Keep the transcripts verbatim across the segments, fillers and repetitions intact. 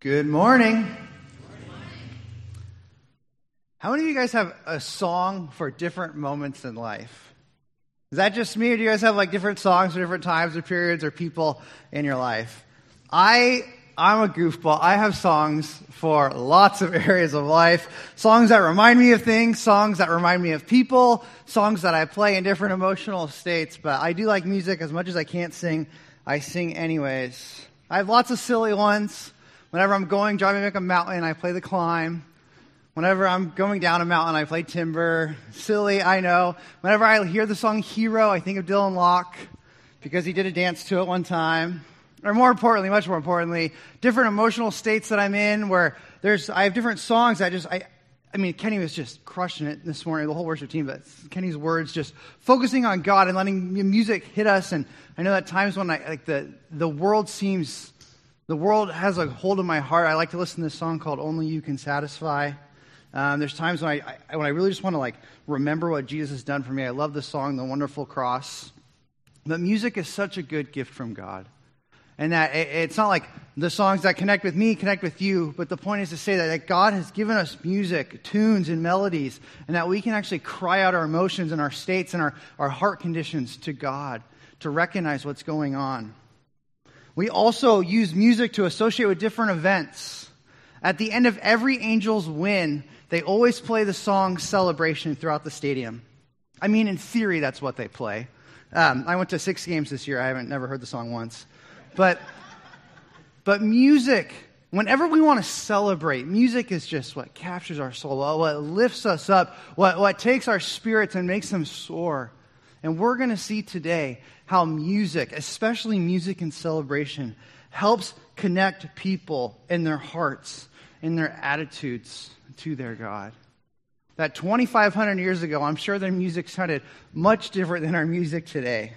Good morning. How many of you guys have a song for different moments in life? Is that just me, or do you guys have like different songs for different times or periods or people in your life? I, I'm a goofball. I have songs for lots of areas of life. Songs that remind me of things, songs that remind me of people, songs that I play in different emotional states. But I do like music as much as I can't sing. I sing anyways. I have lots of silly ones. Whenever I'm going, driving up a mountain, I play The Climb. Whenever I'm going down a mountain, I play Timber. Silly, I know. Whenever I hear the song Hero, I think of Dylan Locke because he did a dance to it one time. Or more importantly, much more importantly, different emotional states that I'm in where there's, I have different songs that just, I, I mean, Kenny was just crushing it this morning, the whole worship team, but Kenny's words just focusing on God and letting music hit us. And I know that times when I, like the, the world seems, the world has a hold of my heart. I like to listen to this song called Only You Can Satisfy. Um, there's times when I, I when I really just want to like remember what Jesus has done for me. I love the song, The Wonderful Cross. But music is such a good gift from God. And that it, it's not like the songs that connect with me connect with you, but the point is to say that, that God has given us music, tunes, and melodies, and that we can actually cry out our emotions and our states and our, our heart conditions to God to recognize what's going on. We also use music to associate with different events. At the end of every Angels win, they always play the song Celebration throughout the stadium. I mean, in theory, that's what they play. Um, I went to six games this year. I haven't never heard the song once. But, but music, whenever we want to celebrate, music is just what captures our soul, what lifts us up, what, what takes our spirits and makes them soar. And we're going to see today how music, especially music in celebration, helps connect people in their hearts, in their attitudes to their God. That twenty-five hundred years ago, I'm sure their music sounded much different than our music today.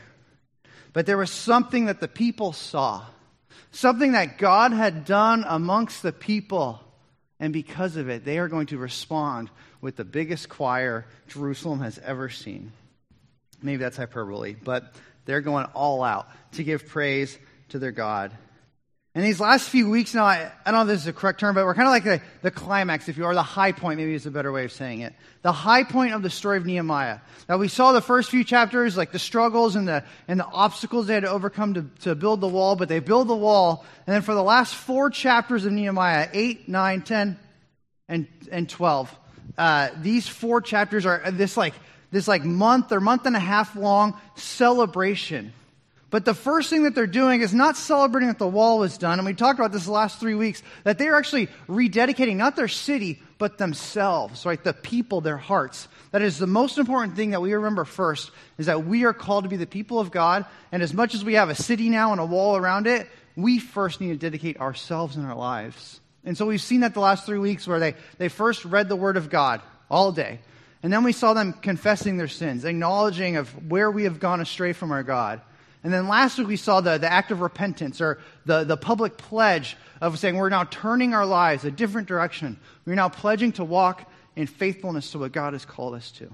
But there was something that the people saw, something that God had done amongst the people, and because of it, they are going to respond with the biggest choir Jerusalem has ever seen. Maybe that's hyperbole, but they're going all out to give praise to their God. And these last few weeks now, I, I don't know if this is a correct term, but we're kind of like the, the climax, if you are, the high point, maybe is a better way of saying it. The high point of the story of Nehemiah. Now, we saw the first few chapters, like the struggles and the and the obstacles they had to overcome to, to build the wall, but they build the wall. And then for the last four chapters of Nehemiah, eight, nine, ten, and, and twelve, uh, these four chapters are this like, this like month or month and a half long celebration. But the first thing that they're doing is not celebrating that the wall was done. And we talked about this the last three weeks, that they're actually rededicating not their city, but themselves, right? The people, their hearts. That is the most important thing that we remember first, is that we are called to be the people of God. And as much as we have a city now and a wall around it, we first need to dedicate ourselves and our lives. And so we've seen that the last three weeks where they, they first read the Word of God all day. And then we saw them confessing their sins, acknowledging of where we have gone astray from our God. And then last week we saw the, the act of repentance, or the, the public pledge of saying we're now turning our lives a different direction. We're now pledging to walk in faithfulness to what God has called us to.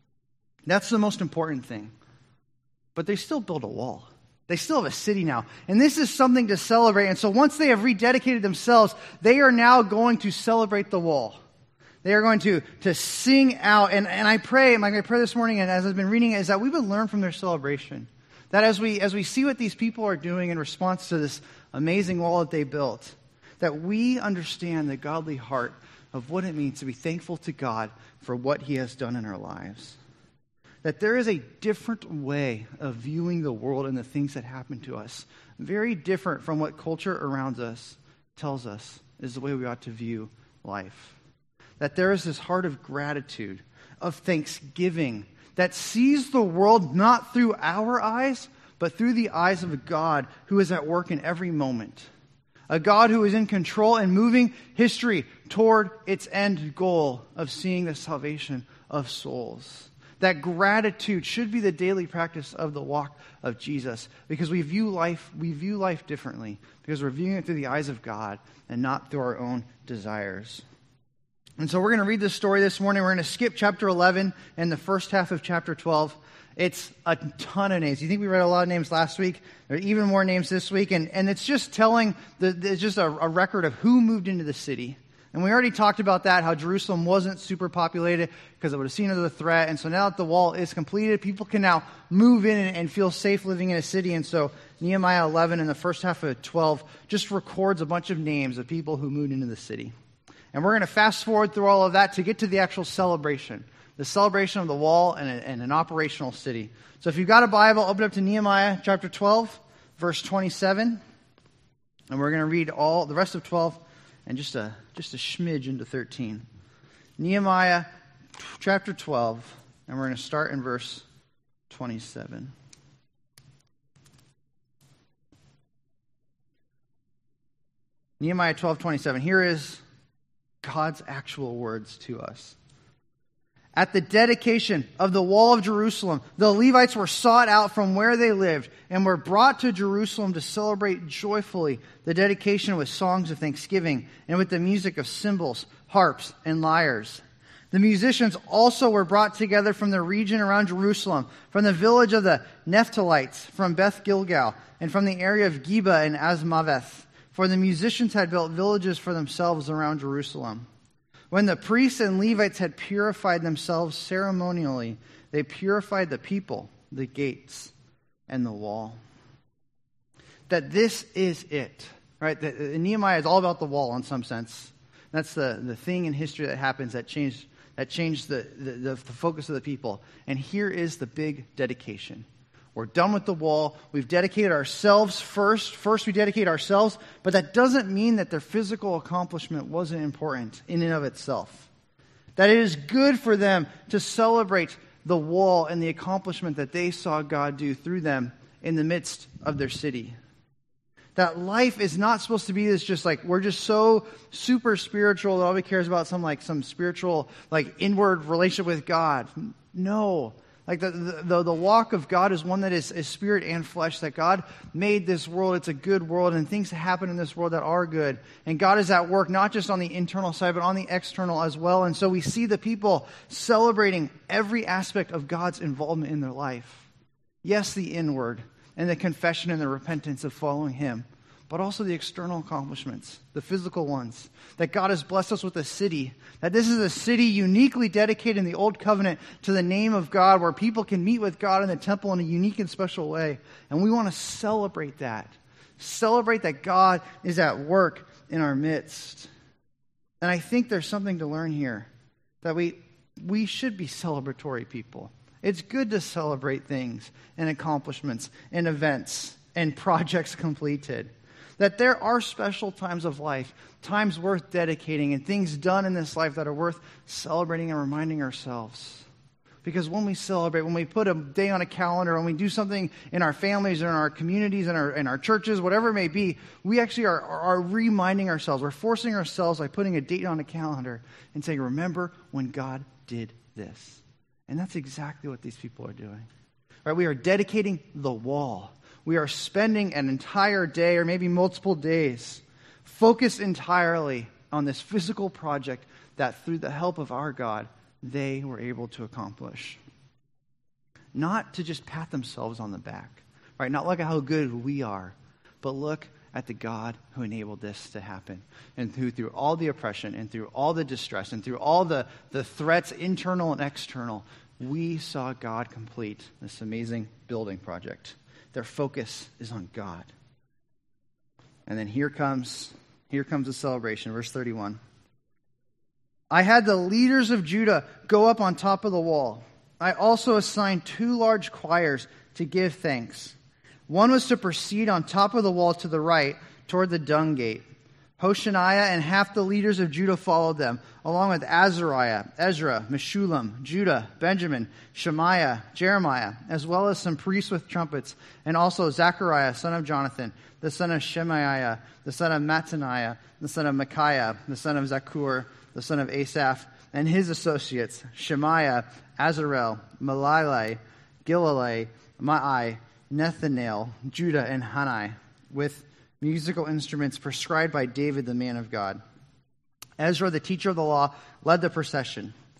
That's the most important thing. But they still build a wall. They still have a city now. And this is something to celebrate. And so once they have rededicated themselves, they are now going to celebrate the wall. They are going to, to sing out. And, and I pray, my prayer this morning, and as I've been reading it, is that we would learn from their celebration. That as we as we see what these people are doing in response to this amazing wall that they built, that we understand the godly heart of what it means to be thankful to God for what He has done in our lives. That there is a different way of viewing the world and the things that happen to us, very different from what culture around us tells us is the way we ought to view life. That there is this heart of gratitude, of thanksgiving, that sees the world not through our eyes, but through the eyes of a God who is at work in every moment. A God who is in control and moving history toward its end goal of seeing the salvation of souls. That gratitude should be the daily practice of the walk of Jesus, because we view life, we view life differently, because we're viewing it through the eyes of God and not through our own desires. And so we're going to read this story this morning. We're going to skip chapter eleven and the first half of chapter twelve. It's a ton of names. You think we read a lot of names last week? There are even more names this week. And, and it's just telling, the, it's just a, a record of who moved into the city. And we already talked about that, how Jerusalem wasn't super populated because it would have seen it as a threat. And so now that the wall is completed, people can now move in and, and feel safe living in a city. And so Nehemiah eleven in the first half of twelve just records a bunch of names of people who moved into the city. And we're going to fast forward through all of that to get to the actual celebration. The celebration of the wall and, a, and an operational city. So if you've got a Bible, open up to Nehemiah chapter twelve, verse twenty-seven. And we're going to read all the rest of twelve and just a, just a smidge into thirteen. Nehemiah chapter twelve, and we're going to start in verse twenty-seven. Nehemiah twelve twenty-seven. Here is God's actual words to us. At the dedication of the wall of Jerusalem, the Levites were sought out from where they lived and were brought to Jerusalem to celebrate joyfully the dedication with songs of thanksgiving and with the music of cymbals, harps, and lyres. The musicians also were brought together from the region around Jerusalem, from the village of the Naphtalites, from Beth Gilgal, and from the area of Geba and Azmaveth. For the musicians had built villages for themselves around Jerusalem. When the priests and Levites had purified themselves ceremonially, they purified the people, the gates, and the wall. That this is it, right? That Nehemiah is all about the wall in some sense. That's the, the thing in history that happens that changed that changed the, the, the, the focus of the people. And here is the big dedication. We're done with the wall. We've dedicated ourselves first. First, we dedicate ourselves. But that doesn't mean that their physical accomplishment wasn't important in and of itself. That it is good for them to celebrate the wall and the accomplishment that they saw God do through them in the midst of their city. That life is not supposed to be this just like, we're just so super spiritual that all we care is about some like some spiritual, like inward relationship with God. No. Like the, the the walk of God is one that is, is spirit and flesh, that God made this world. It's a good world, and things happen in this world that are good. And God is at work, not just on the internal side, but on the external as well. And so we see the people celebrating every aspect of God's involvement in their life. Yes, the inward, and the confession and the repentance of following Him, but also the external accomplishments, the physical ones. That God has blessed us with a city. That this is a city uniquely dedicated in the Old Covenant to the name of God, where people can meet with God in the temple in a unique and special way. And we want to celebrate that. Celebrate that God is at work in our midst. And I think there's something to learn here. That we we should be celebratory people. It's good to celebrate things and accomplishments and events and projects completed. That there are special times of life, times worth dedicating, and things done in this life that are worth celebrating and reminding ourselves. Because when we celebrate, when we put a day on a calendar, when we do something in our families or in our communities, in our, in our churches, whatever it may be, we actually are, are, are reminding ourselves. We're forcing ourselves by putting a date on a calendar and saying, remember when God did this. And that's exactly what these people are doing. Right? We are dedicating the wall. We are spending an entire day or maybe multiple days focused entirely on this physical project that through the help of our God, they were able to accomplish. Not to just pat themselves on the back, right? Not look at how good we are, but look at the God who enabled this to happen. And who through all the oppression and through all the distress and through all the, the threats, internal and external, we saw God complete this amazing building project. Their focus is on God. And then here comes, here comes the celebration. Verse thirty-one. I had the leaders of Judah go up on top of the wall. I also assigned two large choirs to give thanks. One was to proceed on top of the wall to the right toward the dung gate. Hoshaniah and half the leaders of Judah followed them, along with Azariah, Ezra, Meshullam, Judah, Benjamin, Shemaiah, Jeremiah, as well as some priests with trumpets, and also Zechariah, son of Jonathan, the son of Shemaiah, the son of Mattaniah, the son of Micaiah, the son of Zakur, the son of Asaph, and his associates, Shemaiah, Azarel, Malilai, Gilalai, Maai, Nethanel, Judah, and Hanai, with musical instruments prescribed by David, the man of God. Ezra, the teacher of the law, led the procession.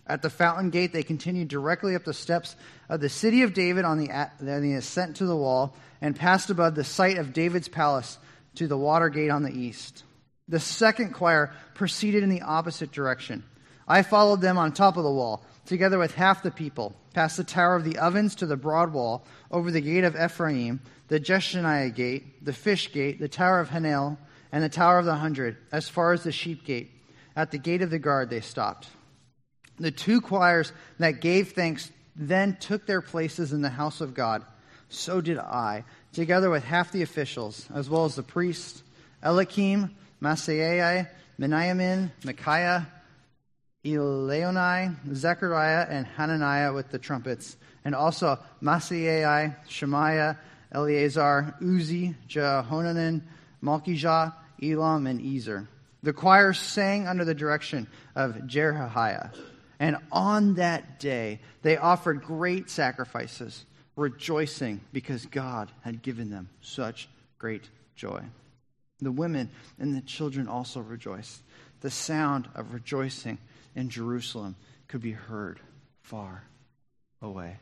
At the fountain gate, they continued directly up the steps of the city of David on the, on the ascent to the wall and passed above the site of David's palace to the water gate on the east. The second choir proceeded in the opposite direction. I followed them on top of the wall, together with half the people, past the tower of the ovens to the broad wall, over the gate of Ephraim, the Jeshaniah gate, the fish gate, the tower of Hanel, and the tower of the hundred, as far as the sheep gate. At the gate of the guard they stopped. The two choirs that gave thanks then took their places in the house of God. So did I, together with half the officials, as well as the priests, Eliakim, Maaseiah, Miniamin, Micaiah, Elionai, Zechariah, and Hananiah with the trumpets, and also Maaseiah, Shemaiah, Eleazar, Uzi, Jehohanan, Malchijah, Elam, and Ezer. The choir sang under the direction of Jerehiah. And on that day, they offered great sacrifices, rejoicing because God had given them such great joy. The women and the children also rejoiced. The sound of rejoicing in Jerusalem could be heard far away.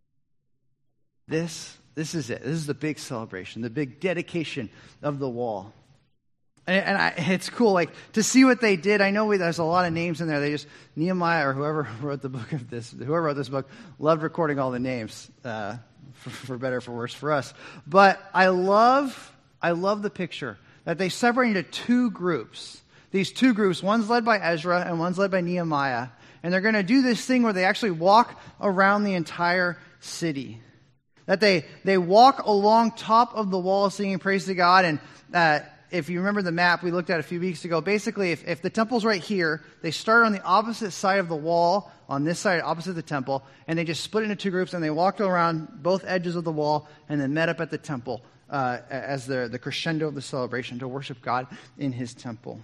This, this is it. This is the big celebration, the big dedication of the wall. And, and I, it's cool, like, to see what they did. I know we, there's a lot of names in there. They just, Nehemiah or whoever wrote the book of this, whoever wrote this book, loved recording all the names, uh, for, for better or for worse for us. But I love, I love the picture that they separated into two groups. These two groups, one's led by Ezra and one's led by Nehemiah. And they're going to do this thing where they actually walk around the entire city. That they, they walk along top of the wall singing praise to God. And uh, if you remember the map we looked at a few weeks ago, basically if, if the temple's right here, they start on the opposite side of the wall, on this side opposite the temple, and they just split into two groups and they walked around both edges of the wall and then met up at the temple uh, as the, the crescendo of the celebration to worship God in his temple.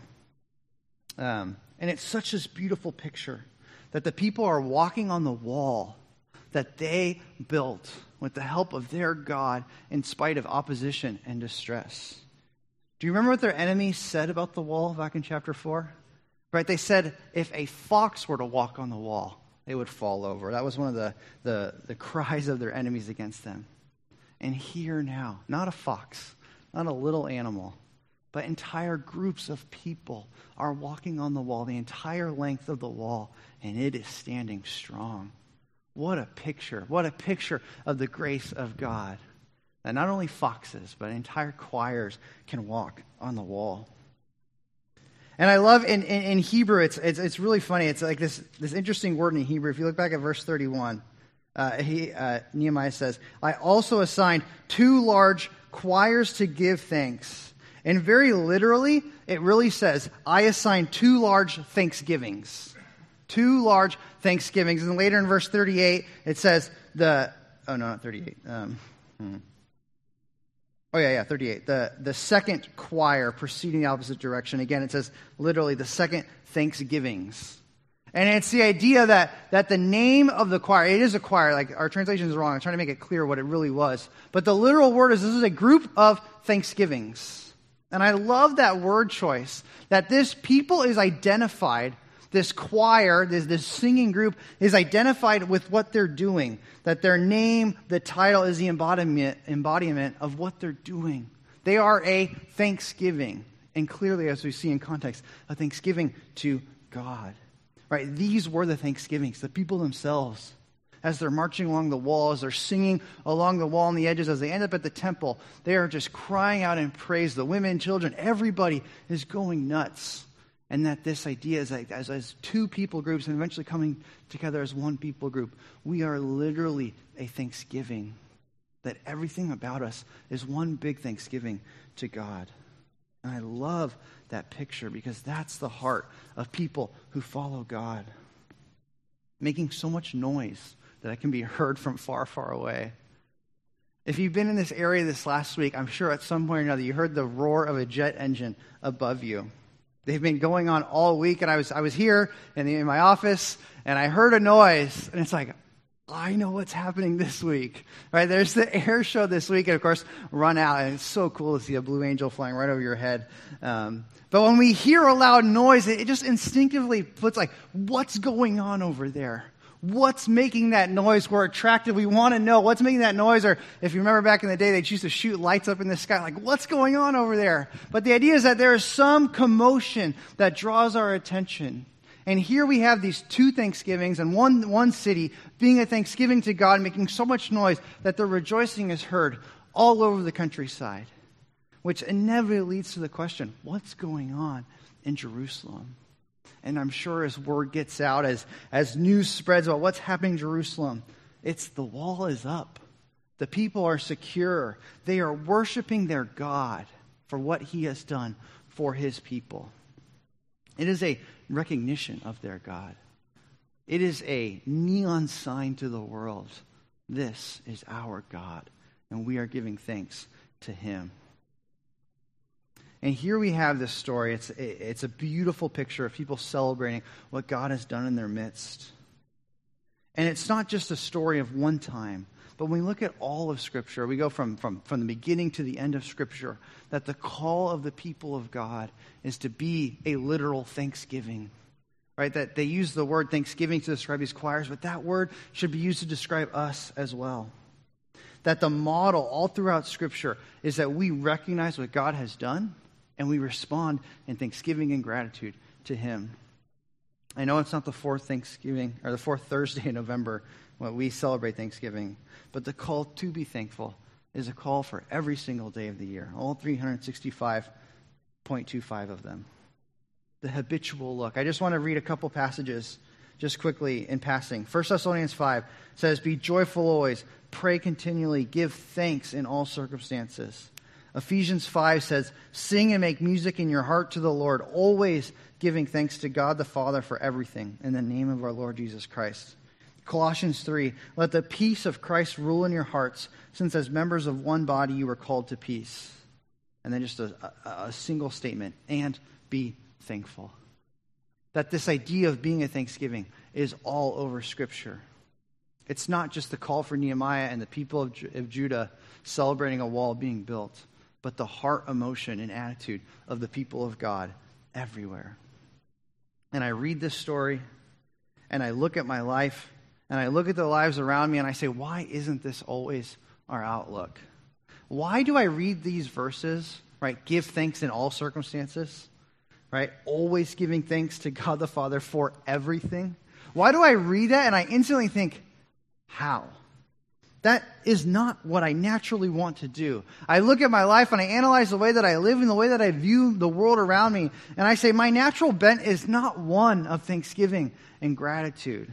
Um, and it's such this beautiful picture that the people are walking on the wall that they built with the help of their God in spite of opposition and distress. Do you remember what their enemies said about the wall back in chapter four? Right, they said if a fox were to walk on the wall, they would fall over. That was one of the, the, the cries of their enemies against them. And here now, not a fox, not a little animal, but entire groups of people are walking on the wall, the entire length of the wall, and it is standing strong. What a picture. What a picture of the grace of God. That not only foxes, but entire choirs can walk on the wall. And I love in, in, in Hebrew, it's, it's it's really funny. It's like this, this interesting word in Hebrew. If you look back at verse thirty-one, uh, he, uh, Nehemiah says, I also assigned two large choirs to give thanks. And very literally, it really says, I assigned two large thanksgivings. Two large thanksgivings. And later in verse thirty-eight, it says, the, oh no, not thirty-eight. Um, hmm. Oh, yeah, yeah, thirty-eight. The, the second choir proceeding the opposite direction. Again, it says literally the second thanksgivings. And it's the idea that, that the name of the choir, it is a choir, like our translation is wrong. I'm trying to make it clear what it really was. But the literal word is this is a group of thanksgivings. And I love that word choice, that this people is identified, this choir, this, this singing group is identified with what they're doing. That their name, the title, is the embodiment, embodiment of what they're doing. They are a thanksgiving. And clearly, as we see in context, a thanksgiving to God. Right? These were the thanksgivings, the people themselves. As they're marching along the wall, as they're singing along the wall and the edges, as they end up at the temple, they are just crying out in praise. The women, children, everybody is going nuts. And that this idea is like as, as two people groups and eventually coming together as one people group, we are literally a thanksgiving. That everything about us is one big thanksgiving to God. And I love that picture because that's the heart of people who follow God. Making so much noise that it can be heard from far, far away. If you've been in this area this last week, I'm sure at some point or another you heard the roar of a jet engine above you. They've been going on all week, and I was I was here in, the, in my office, and I heard a noise, and it's like, I know what's happening this week, right? There's the air show this week, and of course, Run Out, and it's so cool to see a blue angel flying right over your head. Um, but when we hear a loud noise, it, it just instinctively puts like, what's going on over there? What's making that noise? We're attracted. We want to know what's making that noise. Or if you remember back in the day, they used to shoot lights up in the sky, like, what's going on over there? But the idea is that there is some commotion that draws our attention. And here we have these two Thanksgivings and one, one city being a thanksgiving to God, making so much noise that the rejoicing is heard all over the countryside, which inevitably leads to the question, what's going on in Jerusalem? And I'm sure as word gets out, as, as news spreads about what's happening in Jerusalem, it's the wall is up. The people are secure. They are worshiping their God for what he has done for his people. It is a recognition of their God. It is a neon sign to the world. This is our God, and we are giving thanks to him. And here we have this story. It's, it's a beautiful picture of people celebrating what God has done in their midst. And it's not just a story of one time, but when we look at all of Scripture, we go from, from, from the beginning to the end of Scripture, that the call of the people of God is to be a literal thanksgiving. Right? That they use the word thanksgiving to describe these choirs, but that word should be used to describe us as well. That the model all throughout Scripture is that we recognize what God has done and we respond in thanksgiving and gratitude to him. I know it's not the fourth Thanksgiving or the fourth Thursday in November when we celebrate Thanksgiving, but the call to be thankful is a call for every single day of the year, all three hundred sixty-five point two five of them. The habitual look. I just want to read a couple passages just quickly in passing. First Thessalonians five says, "Be joyful always, pray continually, give thanks in all circumstances." Ephesians five says, "Sing and make music in your heart to the Lord, always giving thanks to God the Father for everything in the name of our Lord Jesus Christ." Colossians three, "Let the peace of Christ rule in your hearts, since as members of one body you were called to peace." And then just a, a, a single statement, "and be thankful." That this idea of being a thanksgiving is all over Scripture. It's not just the call for Nehemiah and the people of, Ju- of Judah celebrating a wall being built, but the heart, emotion, and attitude of the people of God everywhere. And I read this story, and I look at my life, and I look at the lives around me, and I say, why isn't this always our outlook? Why do I read these verses, right? Give thanks in all circumstances, right? Always giving thanks to God the Father for everything. Why do I read that and I instantly think, how? That is not what I naturally want to do. I look at my life and I analyze the way that I live and the way that I view the world around me, and I say my natural bent is not one of thanksgiving and gratitude.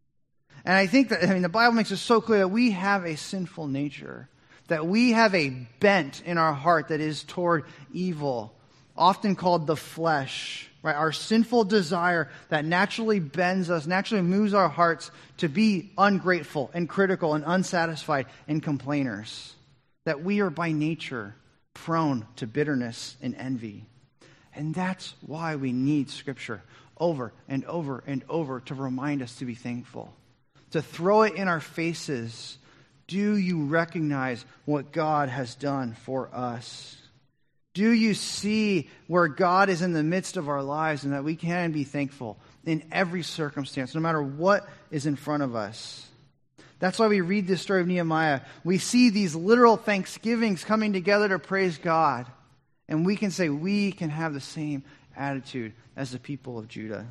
And I think that, I mean, the Bible makes it so clear that we have a sinful nature, that we have a bent in our heart that is toward evil, often called the flesh, right? Our sinful desire that naturally bends us, naturally moves our hearts to be ungrateful and critical and unsatisfied and complainers. That we are by nature prone to bitterness and envy. And that's why we need Scripture over and over and over to remind us to be thankful. To throw it in our faces. Do you recognize what God has done for us? Do you see where God is in the midst of our lives and that we can be thankful in every circumstance, no matter what is in front of us? That's why we read this story of Nehemiah. We see these literal thanksgivings coming together to praise God. And we can say we can have the same attitude as the people of Judah.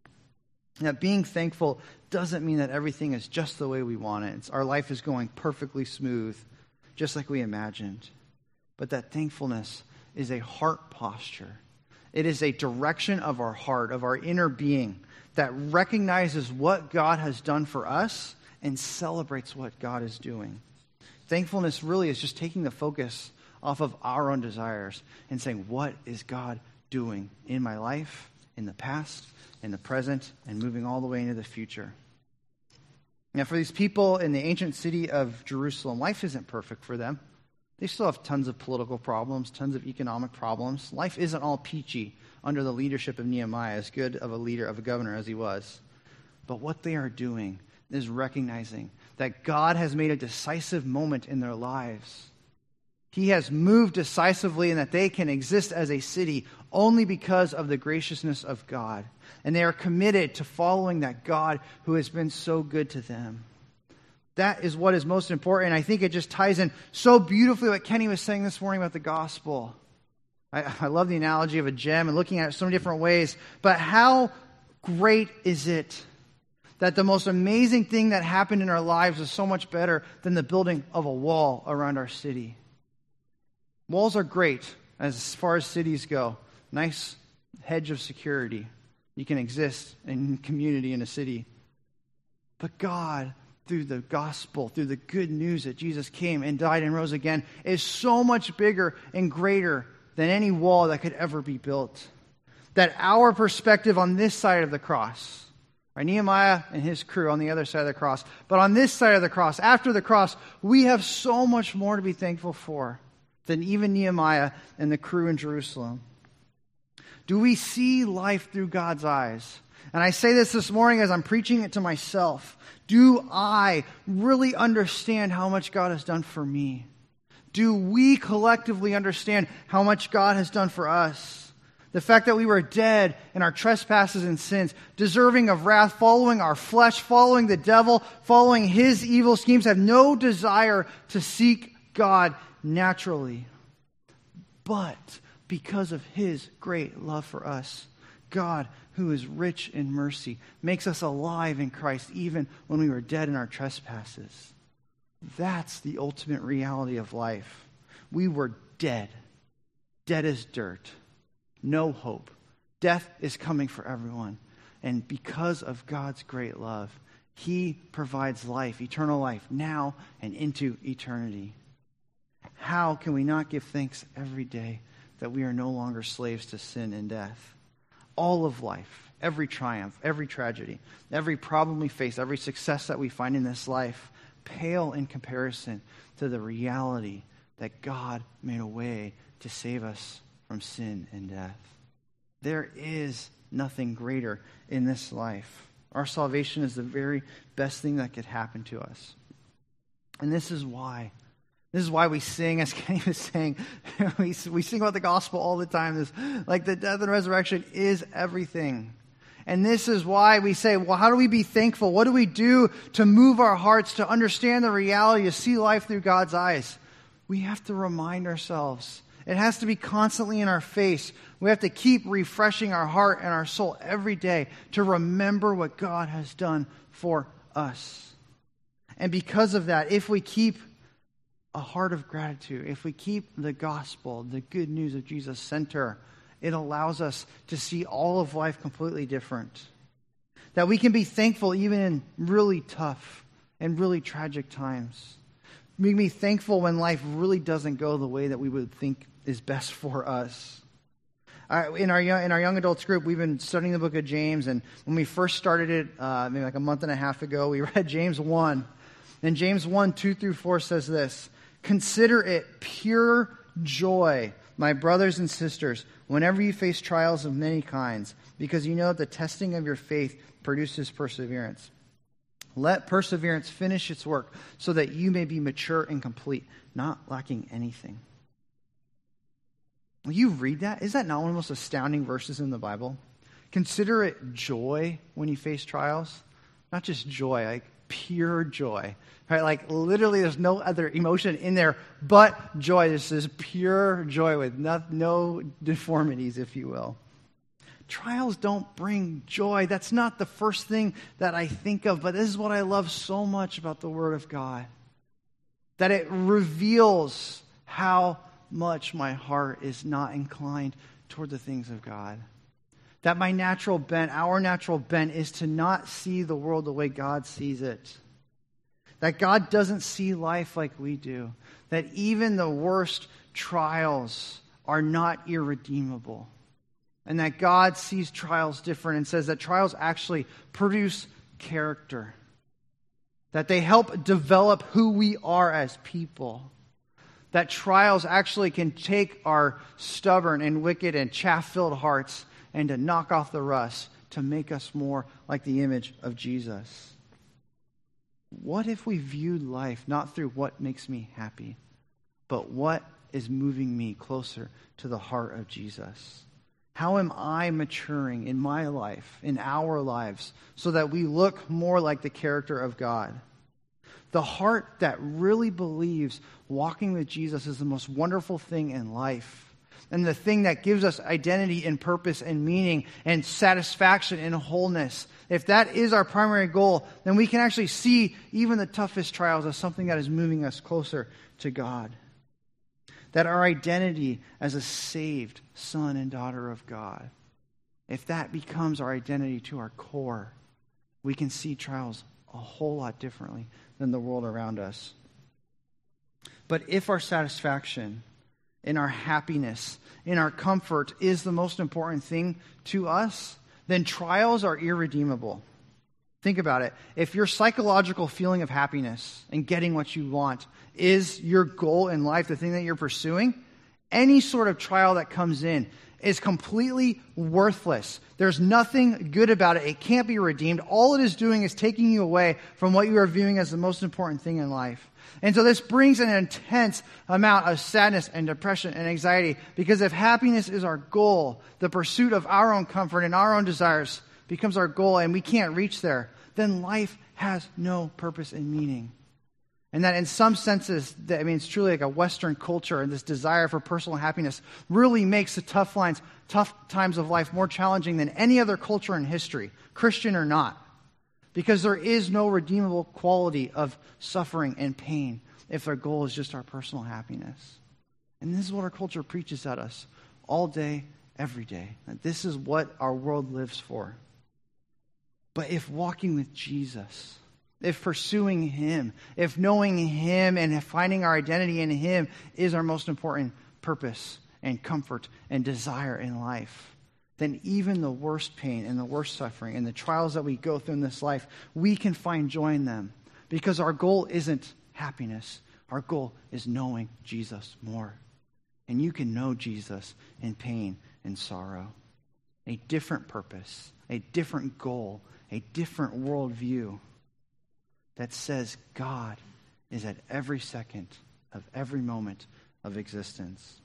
Now, being thankful doesn't mean that everything is just the way we want it. It's, our life is going perfectly smooth, just like we imagined. But that thankfulness is a heart posture. It is a direction of our heart, of our inner being, that recognizes what God has done for us and celebrates what God is doing. Thankfulness really is just taking the focus off of our own desires and saying, what is God doing in my life, in the past, in the present, and moving all the way into the future? Now, for these people in the ancient city of Jerusalem, life isn't perfect for them. They still have tons of political problems, tons of economic problems. Life isn't all peachy under the leadership of Nehemiah, as good of a leader, of a governor as he was. But what they are doing is recognizing that God has made a decisive moment in their lives. He has moved decisively and that they can exist as a city only because of the graciousness of God. And they are committed to following that God who has been so good to them. That is what is most important. And I think it just ties in so beautifully what Kenny was saying this morning about the gospel. I, I love the analogy of a gem and looking at it so many different ways. But how great is it that the most amazing thing that happened in our lives is so much better than the building of a wall around our city? Walls are great as far as cities go. Nice hedge of security. You can exist in community in a city. But God, through the gospel, through the good news that Jesus came and died and rose again, is so much bigger and greater than any wall that could ever be built. That our perspective on this side of the cross, right, Nehemiah and his crew on the other side of the cross, but on this side of the cross, after the cross, we have so much more to be thankful for than even Nehemiah and the crew in Jerusalem. Do we see life through God's eyes? And I say this this morning as I'm preaching it to myself. Do I really understand how much God has done for me? Do we collectively understand how much God has done for us? The fact that we were dead in our trespasses and sins, deserving of wrath, following our flesh, following the devil, following his evil schemes, have no desire to seek God naturally. But because of his great love for us, God, who is rich in mercy, makes us alive in Christ even when we were dead in our trespasses. That's the ultimate reality of life. We were dead. Dead as dirt. No hope. Death is coming for everyone. And because of God's great love, he provides life, eternal life, now and into eternity. How can we not give thanks every day that we are no longer slaves to sin and death? All of life, every triumph, every tragedy, every problem we face, every success that we find in this life, pale in comparison to the reality that God made a way to save us from sin and death. There is nothing greater in this life. Our salvation is the very best thing that could happen to us. And this is why. This is why we sing, as Kenny was saying, we, we sing about the gospel all the time. This, like the death and resurrection is everything. And this is why we say, well, how do we be thankful? What do we do to move our hearts to understand the reality, to see life through God's eyes? We have to remind ourselves. It has to be constantly in our face. We have to keep refreshing our heart and our soul every day to remember what God has done for us. And because of that, if we keep a heart of gratitude, if we keep the gospel, the good news of Jesus center, it allows us to see all of life completely different. That we can be thankful even in really tough and really tragic times. We can be thankful when life really doesn't go the way that we would think is best for us. Uh, in our young, in our young adults group, we've been studying the book of James, and when we first started it, uh, maybe like a month and a half ago, we read James one. And James one, two through four says this: "Consider it pure joy, my brothers and sisters, whenever you face trials of many kinds, because you know that the testing of your faith produces perseverance. Let perseverance finish its work, so that you may be mature and complete, not lacking anything." Will you read that? Is that not one of the most astounding verses in the Bible? Consider it joy when you face trials. Not just joy, like pure joy. Right? Like literally there's no other emotion in there but joy. This is pure joy with no, no deformities, if you will. Trials don't bring joy. That's not the first thing that I think of, but this is what I love so much about the Word of God. That it reveals how much my heart is not inclined toward the things of God. That my natural bent, our natural bent, is to not see the world the way God sees it. That God doesn't see life like we do. That even the worst trials are not irredeemable. And that God sees trials different and says that trials actually produce character. That they help develop who we are as people. That trials actually can take our stubborn and wicked and chaff-filled hearts and to knock off the rust to make us more like the image of Jesus. what if we viewed life not through what makes me happy, but what is moving me closer to the heart of Jesus? How am I maturing in my life, in our lives, so that we look more like the character of God? The heart that really believes walking with Jesus is the most wonderful thing in life, and the thing that gives us identity and purpose and meaning and satisfaction and wholeness. If that is our primary goal, then we can actually see even the toughest trials as something that is moving us closer to God. That our identity as a saved son and daughter of God, if that becomes our identity to our core, we can see trials a whole lot differently than the world around us. But if our satisfaction, in our happiness, in our comfort is the most important thing to us, then trials are irredeemable. Think about it. If your psychological feeling of happiness and getting what you want is your goal in life, the thing that you're pursuing, any sort of trial that comes in is completely worthless. There's nothing good about it. It can't be redeemed. All it is doing is taking you away from what you are viewing as the most important thing in life. And so this brings an intense amount of sadness and depression and anxiety, because if happiness is our goal, the pursuit of our own comfort and our own desires becomes our goal and we can't reach there, then life has no purpose and meaning. And that in some senses, I mean, it's truly like a Western culture, and this desire for personal happiness really makes the tough lines, tough times of life more challenging than any other culture in history, Christian or not. Because there is no redeemable quality of suffering and pain if their goal is just our personal happiness. And this is what our culture preaches at us all day, every day. That this is what our world lives for. But if walking with Jesus, if pursuing Him, if knowing Him and finding our identity in Him is our most important purpose and comfort and desire in life, then even the worst pain and the worst suffering and the trials that we go through in this life, we can find joy in them, because our goal isn't happiness. Our goal is knowing Jesus more. And you can know Jesus in pain and sorrow. A different purpose, a different goal, a different worldview that says God is at every second of every moment of existence.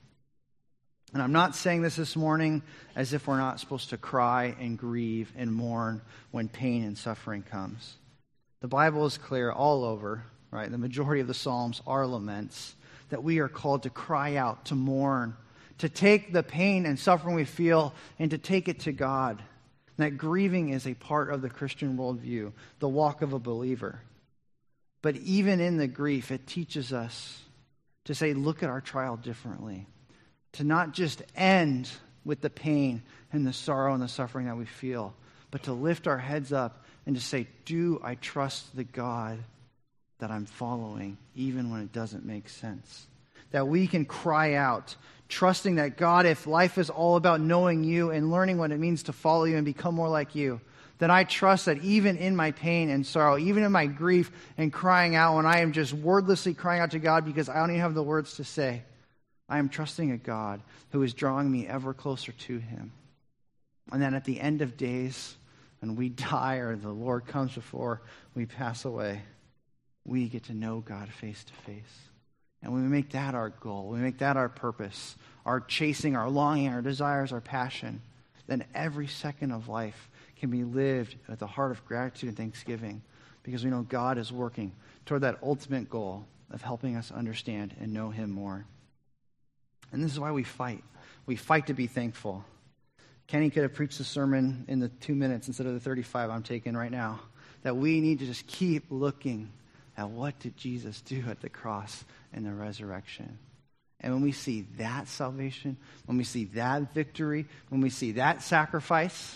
And I'm not saying this this morning as if we're not supposed to cry and grieve and mourn when pain and suffering comes. The Bible is clear all over, right? The majority of the Psalms are laments, that we are called to cry out, to mourn, to take the pain and suffering we feel and to take it to God. And that grieving is a part of the Christian worldview, the walk of a believer. But even in the grief, it teaches us to say, look at our trial differently. To not just end with the pain and the sorrow and the suffering that we feel, but to lift our heads up and to say, do I trust the God that I'm following, even when it doesn't make sense? That we can cry out, trusting that God, if life is all about knowing you and learning what it means to follow you and become more like you, then I trust that even in my pain and sorrow, even in my grief and crying out, when I am just wordlessly crying out to God because I don't even have the words to say, I am trusting a God who is drawing me ever closer to Him. And then at the end of days, when we die or the Lord comes before we pass away, we get to know God face to face. And when we make that our goal, we make that our purpose, our chasing, our longing, our desires, our passion, then every second of life can be lived at the heart of gratitude and thanksgiving, because we know God is working toward that ultimate goal of helping us understand and know Him more. And this is why we fight. We fight to be thankful. Kenny could have preached the sermon in the two minutes instead of the thirty-five I'm taking right now. That we need to just keep looking at what did Jesus do at the cross and the resurrection. And when we see that salvation, when we see that victory, when we see that sacrifice,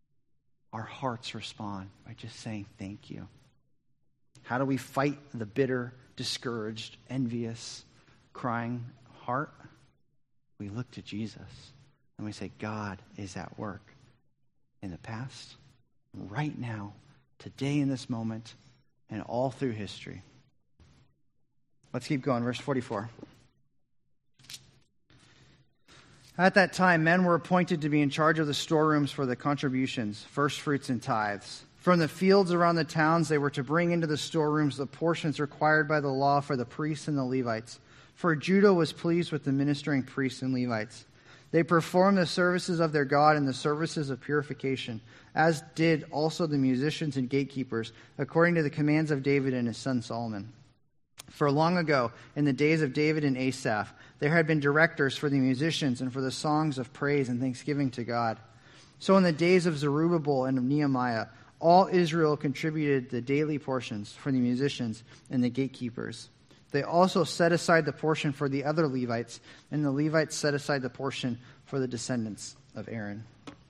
our hearts respond by just saying thank you. How do we fight the bitter, discouraged, envious, crying heart? We look to Jesus and we say, God is at work in the past, right now, today in this moment, and all through history. Let's keep going. Verse forty-four. At that time, men were appointed to be in charge of the storerooms for the contributions, first fruits and tithes. From the fields around the towns, they were to bring into the storerooms the portions required by the law for the priests and the Levites. For Judah was pleased with the ministering priests and Levites. They performed the services of their God and the services of purification, as did also the musicians and gatekeepers, according to the commands of David and his son Solomon. For long ago, in the days of David and Asaph, there had been directors for the musicians and for the songs of praise and thanksgiving to God. So in the days of Zerubbabel and of Nehemiah, all Israel contributed the daily portions for the musicians and the gatekeepers. They also set aside the portion for the other Levites, and the Levites set aside the portion for the descendants of Aaron.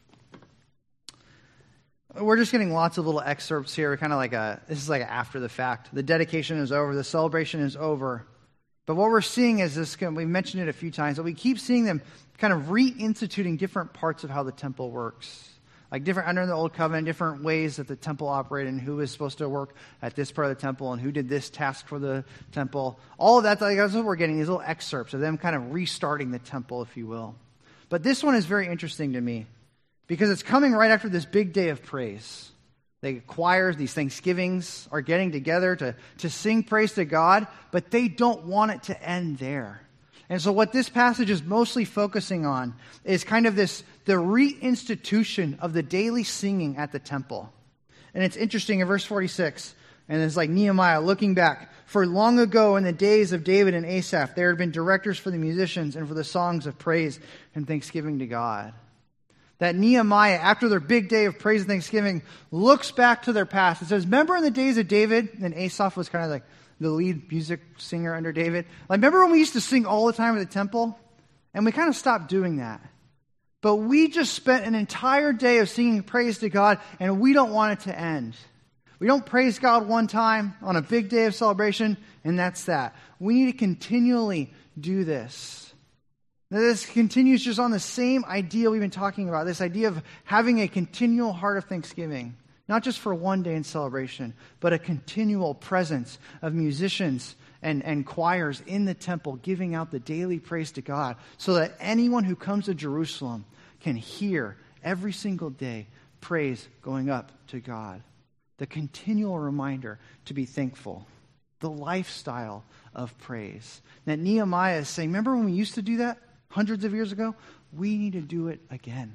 We're just getting lots of little excerpts here, kind of like a, this is like after the fact. The dedication is over, the celebration is over. But what we're seeing is this, we've mentioned it a few times, that we keep seeing them kind of reinstituting different parts of how the temple works. Like different, under the Old Covenant, different ways that the temple operated and who was supposed to work at this part of the temple and who did this task for the temple. All of that, like, that's what we're getting, these little excerpts of them kind of restarting the temple, if you will. But this one is very interesting to me because it's coming right after this big day of praise. The choirs, these thanksgivings are getting together to, to sing praise to God, but they don't want it to end there. And so what this passage is mostly focusing on is kind of this, the reinstitution of the daily singing at the temple. And it's interesting in verse forty-six, and it's like Nehemiah looking back. For long ago in the days of David and Asaph, there had been directors for the musicians and for the songs of praise and thanksgiving to God. That Nehemiah, after their big day of praise and thanksgiving, looks back to their past. It says, remember in the days of David, and Asaph was kind of like the lead music singer under David. Like, remember when we used to sing all the time at the temple? And we kind of stopped doing that. But we just spent an entire day of singing praise to God, and we don't want it to end. We don't praise God one time on a big day of celebration, and that's that. We need to continually do this. Now, this continues just on the same idea we've been talking about, this idea of having a continual heart of thanksgiving. Not just for one day in celebration, but a continual presence of musicians and, and choirs in the temple giving out the daily praise to God so that anyone who comes to Jerusalem can hear every single day praise going up to God. The continual reminder to be thankful. The lifestyle of praise. That Nehemiah is saying, remember when we used to do that hundreds of years ago? We need to do it again.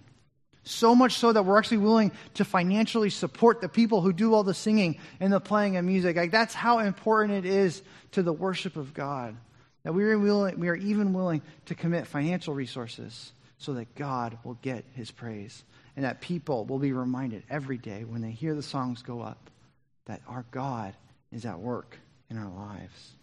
So much so that we're actually willing to financially support the people who do all the singing and the playing of music. Like, that's how important it is to the worship of God. That we are willing, we are even willing to commit financial resources so that God will get his praise. And that people will be reminded every day when they hear the songs go up that our God is at work in our lives.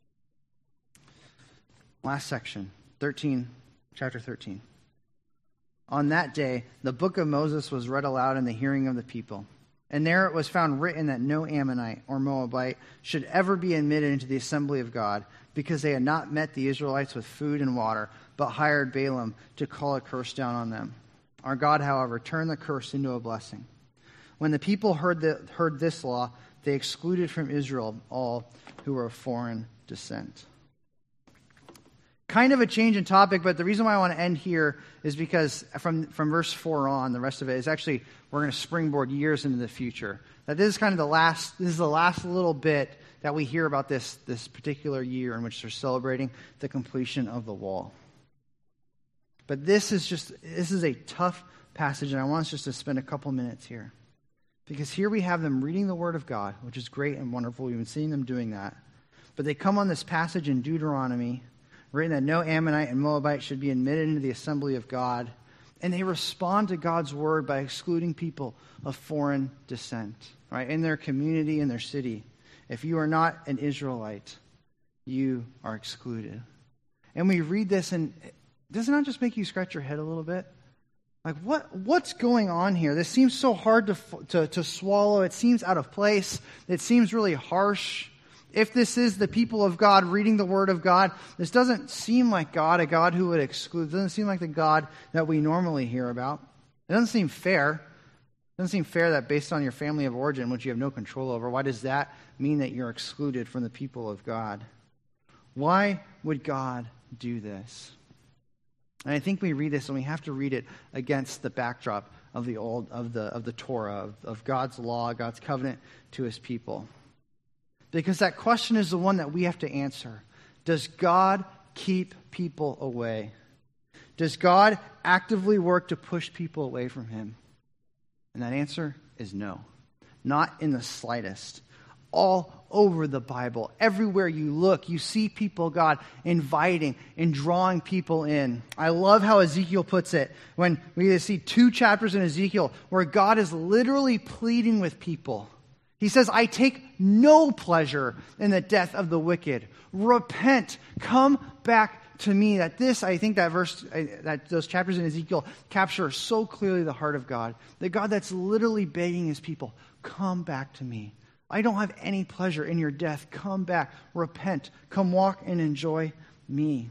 Last section, thirteen, chapter thirteen. On that day, the book of Moses was read aloud in the hearing of the people. And there it was found written that no Ammonite or Moabite should ever be admitted into the assembly of God, because they had not met the Israelites with food and water, but hired Balaam to call a curse down on them. Our God, however, turned the curse into a blessing. When the people heard, the, heard this law, they excluded from Israel all who were of foreign descent. Kind of a change in topic, but the reason why I want to end here is because from, from verse four on, the rest of it is actually, we're going to springboard years into the future. That this is kind of the last, this is the last little bit that we hear about this, this particular year in which they're celebrating the completion of the wall. But this is just, this is a tough passage, and I want us just to spend a couple minutes here. Because here we have them reading the Word of God, which is great and wonderful. We've been seeing them doing that. But they come on this passage in Deuteronomy, written that no Ammonite and Moabite should be admitted into the assembly of God. And they respond to God's word by excluding people of foreign descent, right? In their community, in their city. If you are not an Israelite, you are excluded. And we read this, and does it not just make you scratch your head a little bit? Like, what what's going on here? This seems so hard to, to, to swallow. It seems out of place. It seems really harsh. If this is the people of God reading the Word of God, this doesn't seem like God, a God who would exclude. It doesn't seem like the God that we normally hear about. It doesn't seem fair. It doesn't seem fair that based on your family of origin, which you have no control over, why does that mean that you're excluded from the people of God? Why would God do this? And I think we read this, and we have to read it against the backdrop of the old of the of the Torah, of, of God's law, God's covenant to his people. Because that question is the one that we have to answer. Does God keep people away? Does God actively work to push people away from him? And that answer is no. Not in the slightest. All over the Bible, everywhere you look, you see people, God, inviting and drawing people in. I love how Ezekiel puts it when we see two chapters in Ezekiel where God is literally pleading with people. He says, I take no pleasure in the death of the wicked. Repent, come back to me. That this, I think that verse, that those chapters in Ezekiel capture so clearly the heart of God. The God that's literally begging his people, come back to me. I don't have any pleasure in your death. Come back, repent, come walk and enjoy me.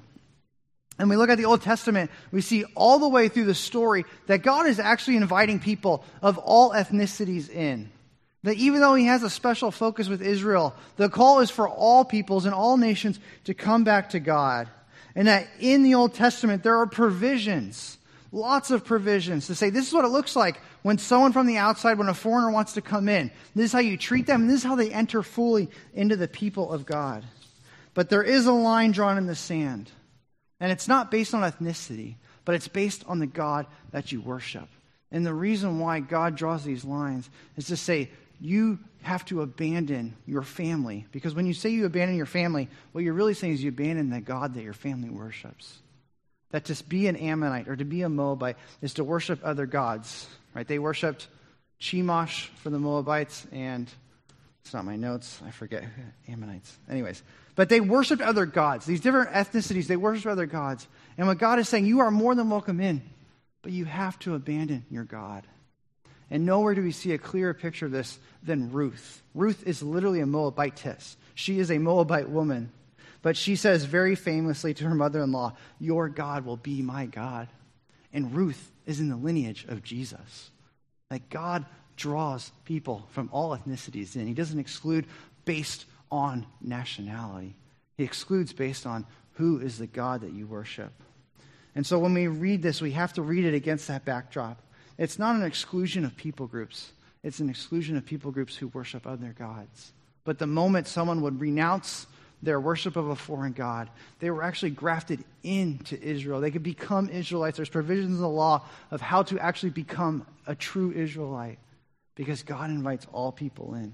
And we look at the Old Testament, we see all the way through the story that God is actually inviting people of all ethnicities in. That even though he has a special focus with Israel, the call is for all peoples and all nations to come back to God. And that in the Old Testament, there are provisions, lots of provisions to say this is what it looks like when someone from the outside, when a foreigner wants to come in. This is how you treat them, and this is how they enter fully into the people of God. But there is a line drawn in the sand. And it's not based on ethnicity, but it's based on the God that you worship. And the reason why God draws these lines is to say, you have to abandon your family. Because when you say you abandon your family, what you're really saying is you abandon the God that your family worships. That to be an Ammonite or to be a Moabite is to worship other gods. Right? They worshipped Chemosh for the Moabites, and it's not my notes. I forget. Ammonites. Anyways. But they worshipped other gods. These different ethnicities, they worship other gods. And what God is saying, you are more than welcome in, but you have to abandon your God. And nowhere do we see a clearer picture of this than Ruth. Ruth is literally a Moabitess. She is a Moabite woman. But she says very famously to her mother-in-law, your God will be my God. And Ruth is in the lineage of Jesus. Like God draws people from all ethnicities in. He doesn't exclude based on nationality. He excludes based on who is the God that you worship. And so when we read this, we have to read it against that backdrop. It's not an exclusion of people groups. It's an exclusion of people groups who worship other gods. But the moment someone would renounce their worship of a foreign god, they were actually grafted into Israel. They could become Israelites. There's provisions in the law of how to actually become a true Israelite because God invites all people in.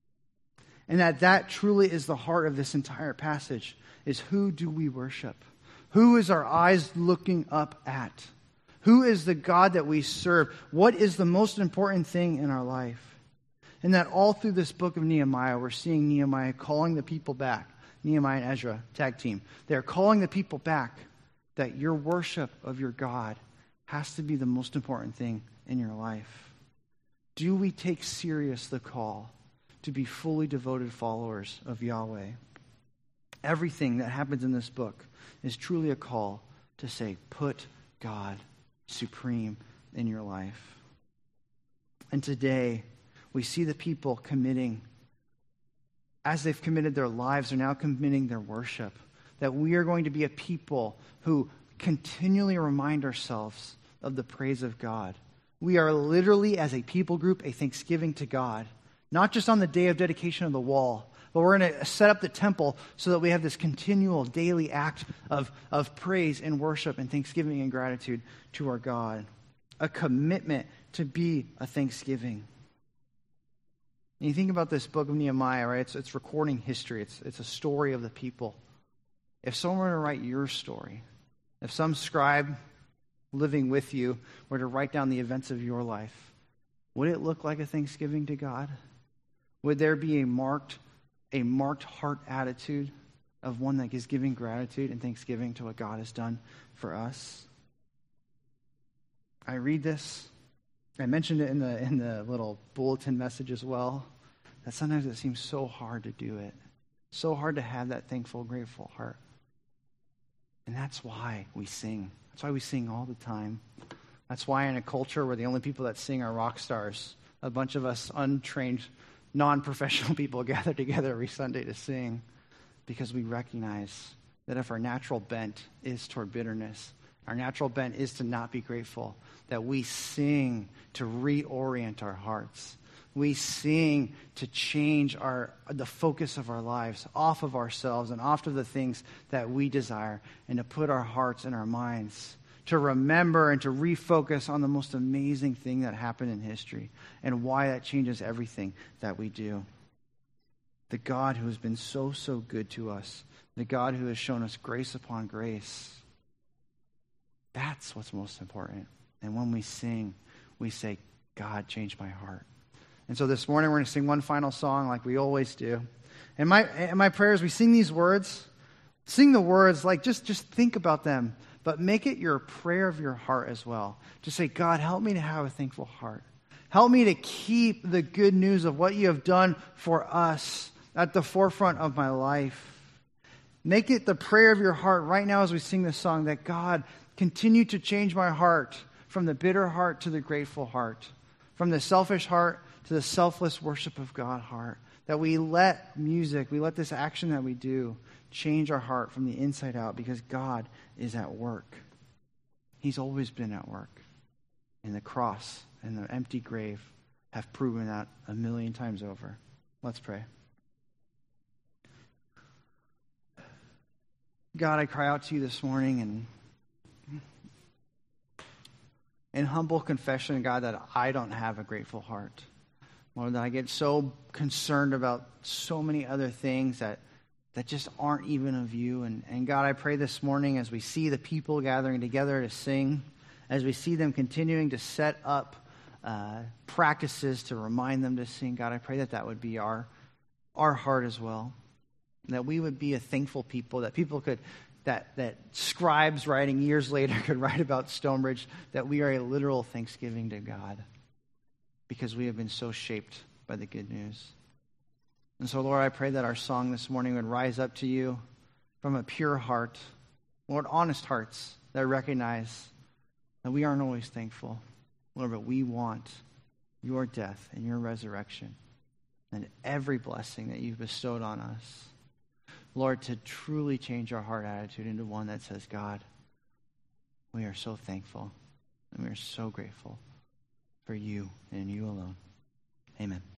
And that that truly is the heart of this entire passage, is who do we worship? Who is our eyes looking up at? Who is the God that we serve? What is the most important thing in our life? And that all through this book of Nehemiah, we're seeing Nehemiah calling the people back. Nehemiah and Ezra, tag team. They're calling the people back that your worship of your God has to be the most important thing in your life. Do we take serious the call to be fully devoted followers of Yahweh? Everything that happens in this book is truly a call to say, put God supreme in your life. And today, we see the people committing, as they've committed their lives, they're now committing their worship. That we are going to be a people who continually remind ourselves of the praise of God. We are literally, as a people group, a thanksgiving to God. Not just on the day of dedication of the wall, but we're going to set up the temple so that we have this continual daily act of, of praise and worship and thanksgiving and gratitude to our God. A commitment to be a thanksgiving. And you think about this book of Nehemiah, right? It's, it's recording history. It's, it's a story of the people. If someone were to write your story, if some scribe living with you were to write down the events of your life, would it look like a thanksgiving to God? Would there be a marked, a marked heart attitude of one that is giving gratitude and thanksgiving to what God has done for us? I read this. I mentioned it in the in the little bulletin message as well, that sometimes it seems so hard to do it. So hard to have that thankful, grateful heart. And that's why we sing. That's why we sing all the time. That's why in a culture where the only people that sing are rock stars, a bunch of us untrained, non-professional people gather together every Sunday to sing, because we recognize that if our natural bent is toward bitterness, Our natural bent is to not be grateful, that we sing to reorient our hearts. We sing to change our the focus of our lives off of ourselves and off of the things that we desire, and to put our hearts and our minds to remember and to refocus on the most amazing thing that happened in history and why that changes everything that we do. The God who has been so, so good to us, the God who has shown us grace upon grace. That's what's most important. And when we sing, we say, God, change my heart. And so this morning we're going to sing one final song like we always do. And my and my prayer is we sing these words, sing the words, like just, just think about them, but make it your prayer of your heart as well. Just say, God, help me to have a thankful heart. Help me to keep the good news of what you have done for us at the forefront of my life. Make it the prayer of your heart right now as we sing this song, that God, continue to change my heart from the bitter heart to the grateful heart, from the selfish heart to the selfless worship of God heart. That we let music, we let this action that we do change our heart from the inside out, because God is at work. He's always been at work. And the cross and the empty grave have proven that a million times over. Let's pray. God, I cry out to you this morning and in humble confession, God, that I don't have a grateful heart. Lord, that I get so concerned about so many other things that, that just aren't even of you. And, and God, I pray this morning as we see the people gathering together to sing, as we see them continuing to set up uh, practices to remind them to sing, God, I pray that that would be our, our heart as well. That we would be a thankful people, that people could, that, that scribes writing years later could write about Stonebridge, that we are a literal thanksgiving to God, because we have been so shaped by the good news. And so, Lord, I pray that our song this morning would rise up to you from a pure heart, Lord, honest hearts that recognize that we aren't always thankful, Lord, but we want your death and your resurrection and every blessing that you've bestowed on us. Lord, to truly change our heart attitude into one that says, God, we are so thankful and we are so grateful for you and you alone.